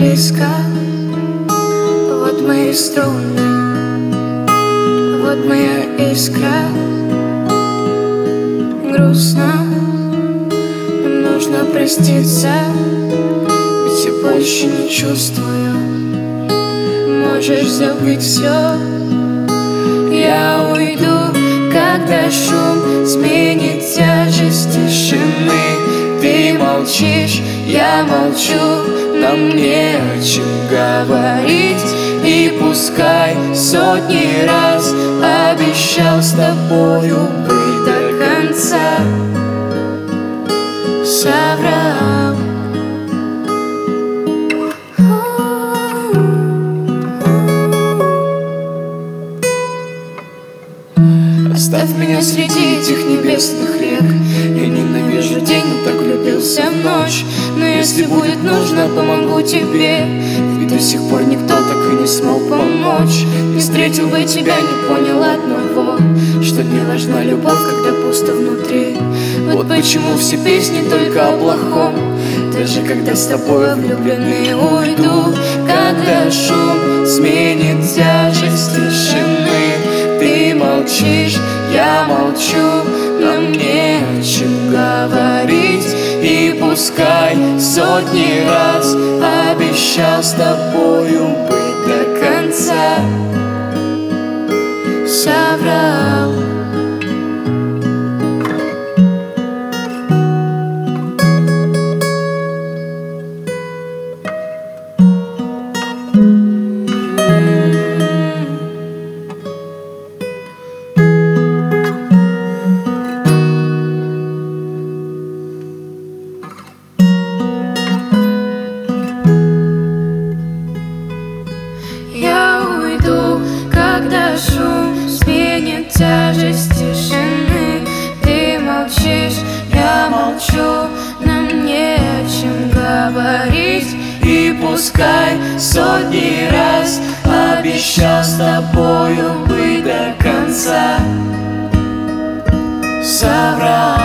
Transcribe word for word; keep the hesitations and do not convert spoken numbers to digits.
близко, вот мои струны, вот моя искра. Грустно, нам нужно проститься, ведь я больше не чувствую. Можешь забыть все, я уйду, когда шум сменит тяжесть тишины. Ты молчишь, я молчу, нам не о чем говорить. И пускай сотни раз обещал с тобою быть до конца, соврал. Оставь меня среди этих небесных рек. Я ненавижу день, но так влюбился в ночь. Но если будет нужно, помогу тебе, ведь до сих пор никто так и не смог помочь. Не встретил бы тебя, не понял одного, что не важна любовь, когда пусто внутри. Вот почему все песни только о плохом. Даже когда с тобой влюбленный уйду, когда шум сменит тяжесть тишины. Ты молчишь, я молчу, нам не о чем говорить. И пускай сотни раз обещал с тобою быть до конца, соврал. Я уйду, когда шум сменит тяжесть тишины. Ты молчишь, я молчу, нам не о чем говорить. И пускай сотни раз обещал с тобою быть до конца, соврал.